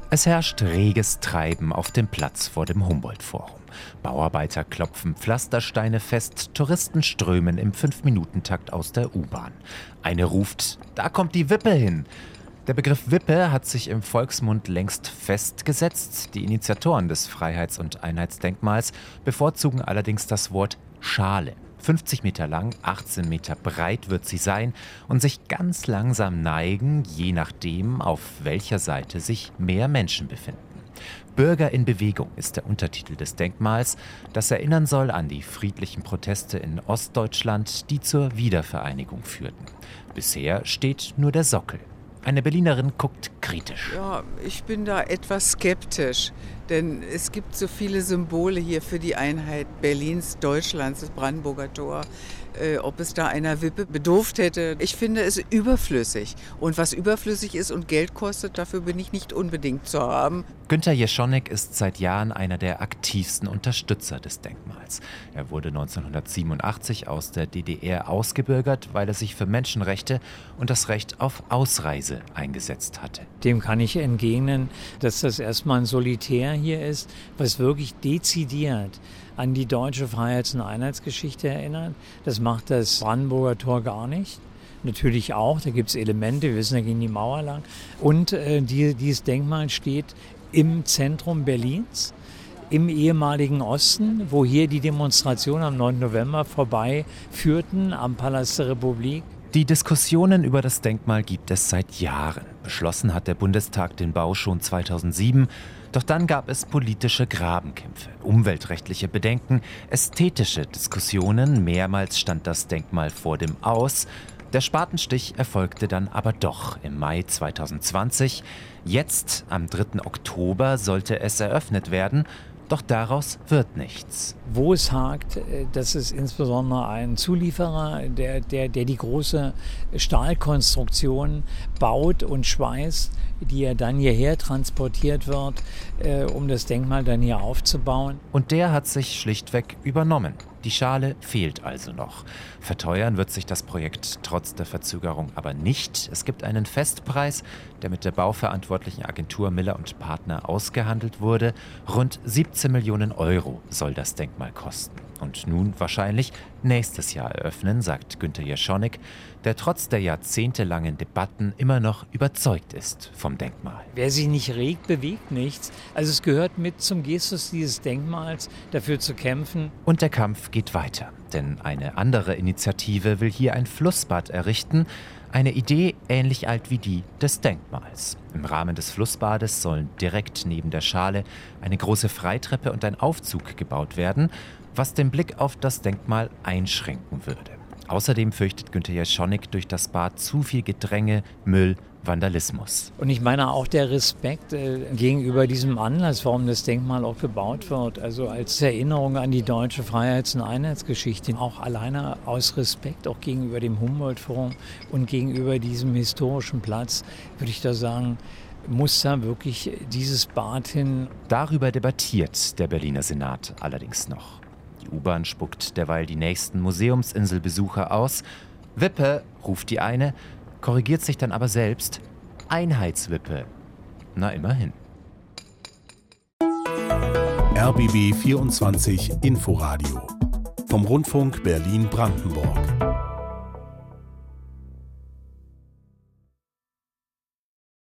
Es herrscht reges Treiben auf dem Platz vor dem Humboldt-Forum. Bauarbeiter klopfen Pflastersteine fest, Touristen strömen im 5-Minuten-Takt aus der U-Bahn. Eine ruft, da kommt die Wippe hin. Der Begriff Wippe hat sich im Volksmund längst festgesetzt. Die Initiatoren des Freiheits- und Einheitsdenkmals bevorzugen allerdings das Wort Schale. 50 Meter lang, 18 Meter breit wird sie sein und sich ganz langsam neigen, je nachdem, auf welcher Seite sich mehr Menschen befinden. Bürger in Bewegung ist der Untertitel des Denkmals, das erinnern soll an die friedlichen Proteste in Ostdeutschland, die zur Wiedervereinigung führten. Bisher steht nur der Sockel. Eine Berlinerin guckt kritisch. Ja, ich bin da etwas skeptisch, denn es gibt so viele Symbole hier für die Einheit Berlins, Deutschlands, das Brandenburger Tor. Ob es da einer Wippe bedurft hätte. Ich finde es überflüssig. Und was überflüssig ist und Geld kostet, dafür bin ich nicht unbedingt zu haben. Günter Jeschonek ist seit Jahren einer der aktivsten Unterstützer des Denkmals. Er wurde 1987 aus der DDR ausgebürgert, weil er sich für Menschenrechte und das Recht auf Ausreise eingesetzt hatte. Dem kann ich entgegnen, dass das erstmal ein Solitär hier ist, was wirklich dezidiert an die deutsche Freiheits- und Einheitsgeschichte erinnert. Das macht das Brandenburger Tor gar nicht. Natürlich auch, da gibt es Elemente, wir wissen, da ging die Mauer lang. Und dieses Denkmal steht im Zentrum Berlins, im ehemaligen Osten, wo hier die Demonstrationen am 9. November vorbei führten, am Palast der Republik. Die Diskussionen über das Denkmal gibt es seit Jahren. Beschlossen hat der Bundestag den Bau schon 2007. Doch dann gab es politische Grabenkämpfe, umweltrechtliche Bedenken, ästhetische Diskussionen. Mehrmals stand das Denkmal vor dem Aus. Der Spatenstich erfolgte dann aber doch im Mai 2020. Jetzt, am 3. Oktober, sollte es eröffnet werden. Doch daraus wird nichts. Wo es hakt, das ist insbesondere ein Zulieferer, der die große Stahlkonstruktion baut und schweißt, die ja dann hierher transportiert wird, um das Denkmal dann hier aufzubauen. Und der hat sich schlichtweg übernommen. Die Schale fehlt also noch. Verteuern wird sich das Projekt trotz der Verzögerung aber nicht. Es gibt einen Festpreis, der mit der bauverantwortlichen Agentur Miller & Partner ausgehandelt wurde. Rund 17 Millionen Euro soll das Denkmal kosten. Und nun wahrscheinlich nächstes Jahr eröffnen, sagt Günter Jeschonek, der trotz der jahrzehntelangen Debatten immer noch überzeugt ist vom Denkmal. Wer sich nicht regt, bewegt nichts. Also es gehört mit zum Gestus dieses Denkmals, dafür zu kämpfen. Und der Kampf geht weiter, denn eine andere Initiative will hier ein Flussbad errichten. Eine Idee ähnlich alt wie die des Denkmals. Im Rahmen des Flussbades sollen direkt neben der Schale eine große Freitreppe und ein Aufzug gebaut werden, was den Blick auf das Denkmal einschränken würde. Außerdem fürchtet Günter Jeschonek durch das Bad zu viel Gedränge, Müll, Vandalismus. Und ich meine auch der Respekt gegenüber diesem Anlass, warum das Denkmal auch gebaut wird. Also als Erinnerung an die deutsche Freiheits- und Einheitsgeschichte. Auch alleine aus Respekt auch gegenüber dem Humboldt-Forum und gegenüber diesem historischen Platz, würde ich da sagen, muss da wirklich dieses Bad hin. Darüber debattiert der Berliner Senat allerdings noch. Die U-Bahn spuckt derweil die nächsten Museumsinselbesucher aus. Wippe, ruft die eine, korrigiert sich dann aber selbst. Einheitswippe. Na immerhin. RBB 24 Inforadio vom Rundfunk Berlin-Brandenburg.